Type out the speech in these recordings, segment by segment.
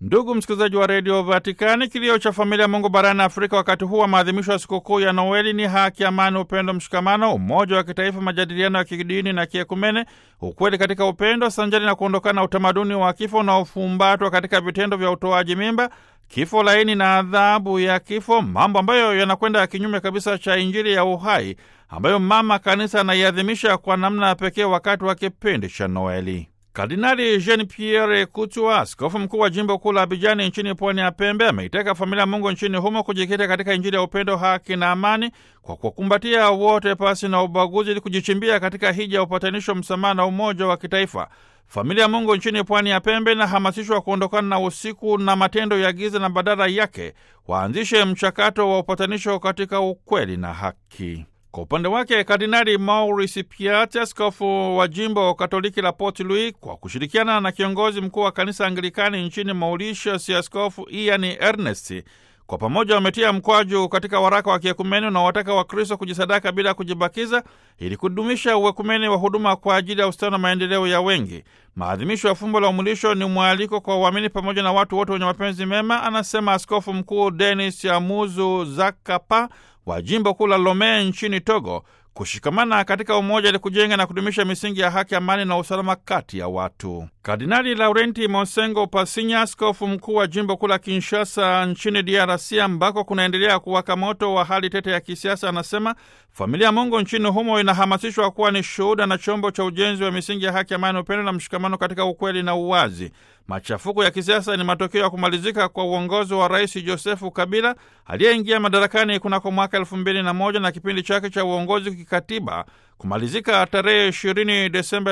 Ndugu msikilizaji wa redio Vatikani, kilio cha familia Mungu barani Afrika wakati huu wa maadhimisho ya sikukuu ya Noeli ni haki, amani, upendo, mshikamano, umoja wa kitaifa, majadiliano ya kidini na kiekumene, ukweli katika upendo, sanjari na kuondokana na utamaduni wa kifo unaofumbatwa katika vitendo vya utoaji mimba, kifo laini na adhabu ya kifo, mambo ambayo yanakwenda kinyume kabisa cha Injili ya uhai ambayo Mama Kanisa anaiadhimisha kwa namna ya pekee wakati wa kipindi cha Noeli. Kardinali Jean Pierre Couture, askofu mkuu wa jimbo kuu la Abidjani nchini Pwani ya Pembe, ameitaka familia Mungu nchini humo kujikita katika Injili ya upendo, haki na amani kwa kukumbatia wote pasi na ubaguzi, ili kujichimbia katika hija ya upatanisho, msamaha na umoja wa kitaifa. Familia Mungu nchini Pwani ya Pembe inahamasishwa kuondokana na usiku na matendo ya giza na badala yake waanzishe mchakato wa upatanisho katika ukweli na haki. Kwa upande wake, Kardinali Maurice Piat, askofu wa jimbo Katoliki la Port Louis, kwa kushirikiana na kiongozi mkuu wa kanisa Anglikani nchini Mauritius, askofu Ian Ernest, kwa pamoja wametia mkwaju katika waraka wa kiekumeni unaowataka Wakristo kujisadaka bila kujibakiza ili kudumisha uekumeni wa huduma kwa ajili ya ustawi na maendeleo ya wengi. Maadhimisho ya fumbo la umulisho ni mwaliko kwa waamini pamoja na watu wote wenye mapenzi mema, anasema askofu mkuu Denis Amuzu Zakapa wa jimbo kuu la Lomé nchini Togo, kushikamana katika umoja ili kujenga na kudumisha misingi ya haki, amani na usalama kati ya watu. Kardinali Laurenti Monsengo Pasinya, askofu mkuu wa jimbo kuu la Kinshasa nchini DRC, ambako kunaendelea kuwaka moto wa hali tete ya kisiasa, anasema familia Mungu nchini humo inahamasishwa kuwa ni shuhuda na chombo cha ujenzi wa misingi ya haki, amani, upendo na mshikamano katika ukweli na uwazi. Machafuko ya kisiasa ni matokeo ya kumalizika kwa uongozi wa Rais Josefu Kabila aliyeingia madarakani kunako mwaka 2001 na kipindi chake cha uongozi kikatiba kumalizika tarehe 20 Desemba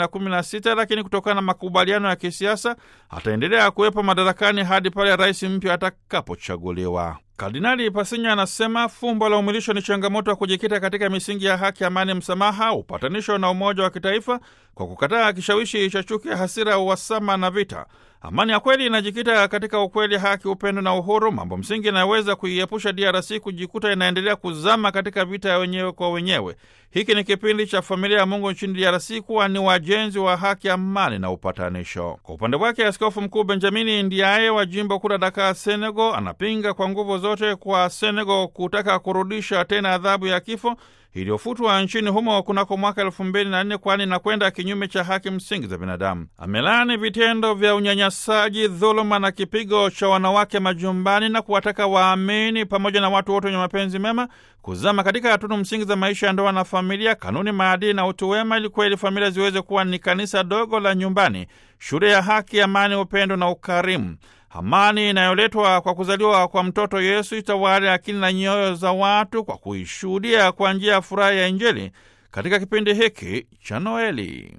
2016, lakini kutokana na makubaliano ya kisiasa ataendelea kuwepo madarakani hadi pale rais mpya atakapochaguliwa. Kardinali Pasinya anasema fumbo la umilisho ni changamoto ya kujikita katika misingi ya haki, amani, msamaha, upatanisho na umoja wa kitaifa kwa kukataa kishawishi cha chuki, hasira, uhasama na vita. Amani ya kweli inajikita katika ukweli, haki, upendo na uhuru, mambo msingi yanayoweza kuiepusha DRC kujikuta inaendelea kuzama katika vita ya wenyewe kwa wenyewe. Hiki ni kipindi cha familia ya Mungu nchini DRC kuwa ni wajenzi wa haki, amani na upatanisho. Kwa upande wake, askofu mkuu Benjamini Ndiaye wa jimbo kuu la Dakar, Senegal, anapinga kwa nguvu zote kwa Senegal kutaka kurudisha tena adhabu ya kifo iliyofutwa nchini humo kunako mwaka 2004, kwani inakwenda kinyume cha haki msingi za binadamu. Amelaani vitendo vya unyanyasaji, dhuluma na kipigo cha wanawake majumbani na kuwataka waamini pamoja na watu wote wenye mapenzi mema kuzama katika tunu msingi za maisha ya ndoa na familia, kanuni, maadili na utu wema, ili kweli familia ziweze kuwa ni kanisa dogo la nyumbani, shule ya haki, amani, upendo na ukarimu. Amani inayoletwa kwa kuzaliwa kwa mtoto Yesu itawale akili na nyoyo za watu kwa kuishuhudia kwa njia ya furaha ya Injili katika kipindi hiki cha Noeli.